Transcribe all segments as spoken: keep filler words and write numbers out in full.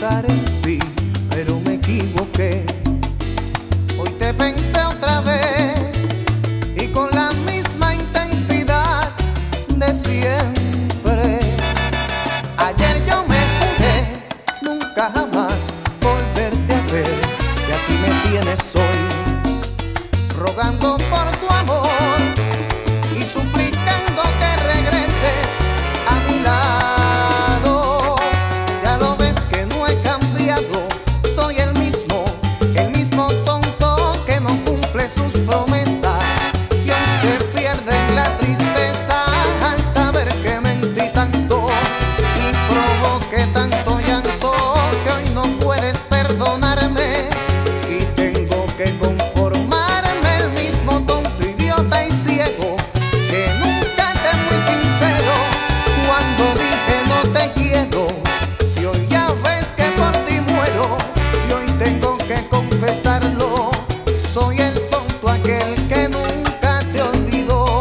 pensar en ti, pero me equivoqué. Hoy te pensé otra vez y con la misma intensidad de siempre. Ayer yo me juré nunca jamás volverte a ver, y aquí me tienes hoy rogando por tu amor y suplicando que regreses a mi lado. Ya lo ves que no he cambiado, soy el mismo, el mismo tonto que no cumple sus promesas, y hoy se pierde en la tristeza al saber que mentí tanto y provoqué tanto llanto que hoy no puedes perdonarme, y tengo que conformarme el mismo tonto, idiota y ciego que nunca te fui sincero cuando dije no te quiero. Si hoy ya ves que por ti muero y hoy tengo que confesarlo, soy el tonto aquel que nunca te olvidó.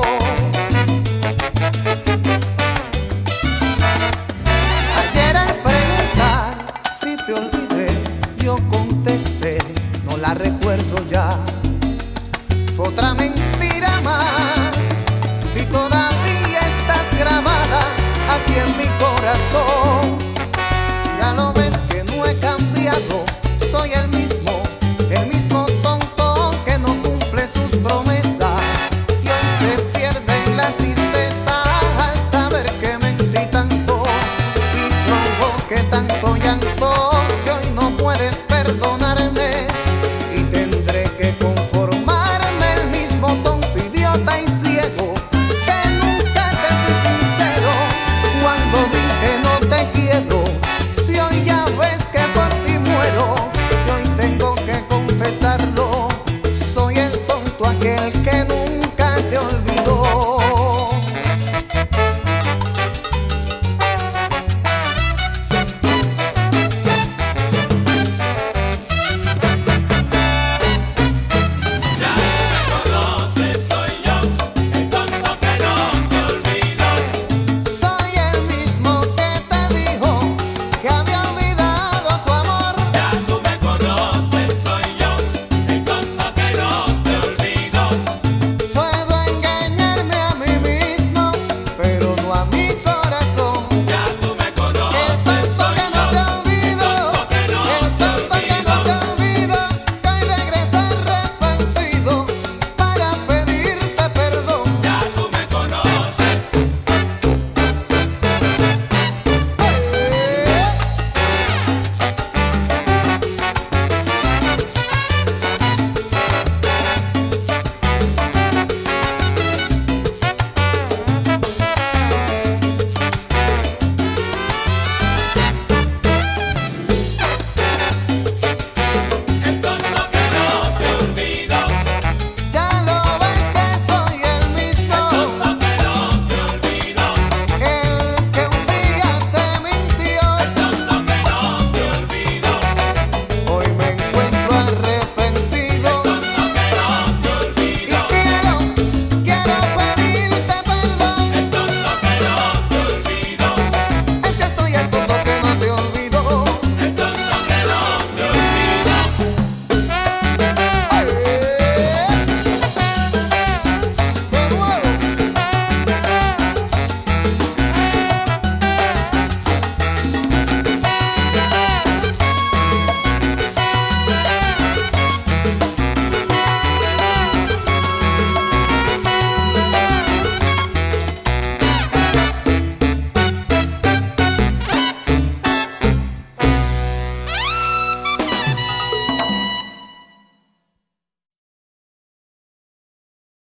Ayer al preguntar si te olvidé, yo contesté, no la recuerdo ya. Fue otra mentira más, si todavía estás grabada aquí en mi corazón.